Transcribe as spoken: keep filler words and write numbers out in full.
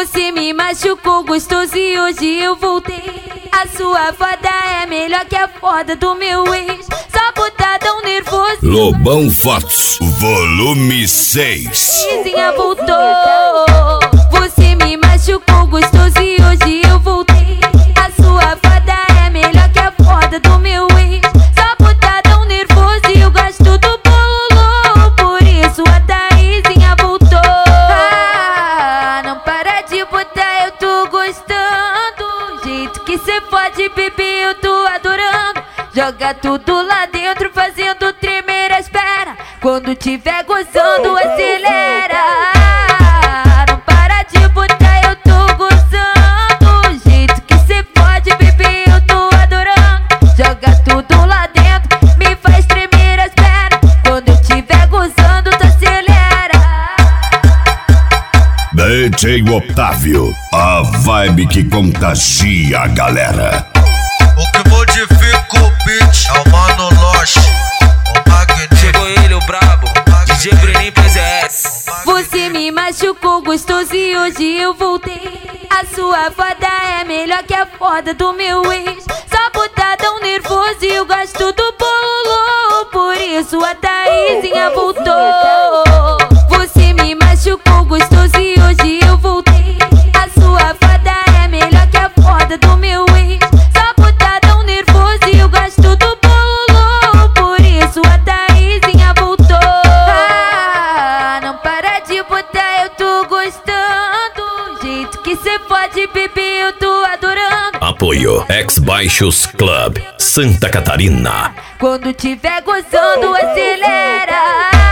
Você me machucou gostoso e hoje eu voltei. A sua foda é melhor que a foda do meu ex. Só botadão nervoso. Lobão Fotos, volume seis. Vizinha voltou. Você me machucou gostoso e hoje eu voltei. A sua foda é melhor que a foda do meu ex. Só botadão nervoso e eu gosto do bolo. Por isso a Thaisinha voltou. Ah, não para de botar, eu tô gostando. O jeito que cê pode beber, eu tô adorando. Joga tudo lá dentro, fazendo tremer as pernas. Quando tiver gozando, acelera. Ah, não para de botar, eu tô gozando. O jeito que cê pode beber, eu tô adorando. Joga tudo lá dentro, me faz tremer as pernas. Quando eu tiver gozando, tu acelera. D J Otávio, a vibe que contagia a galera. O que modifica o beat é o Mano Loche, o Magnífico. Chegou ele, o brabo, D J Bruninho P Z S. Você me machucou gostoso e hoje eu voltei. A sua foda é melhor que a foda do meu ex. Só botadão nervoso e eu gosto do bolo. Por isso a Thaisinha voltou. Você me machucou gostoso e hoje eu voltei. A sua foda é melhor que a foda do meu ex. Só botadão nervoso e eu gosto do bolo. Por isso a Thaisinha voltou. Ah, não para de botar, eu tô gostando. O jeito que cê pode beber, eu tô adorando. Apoio Ex Baixos Club, Santa Catarina. Quando tiver gozando, acelera.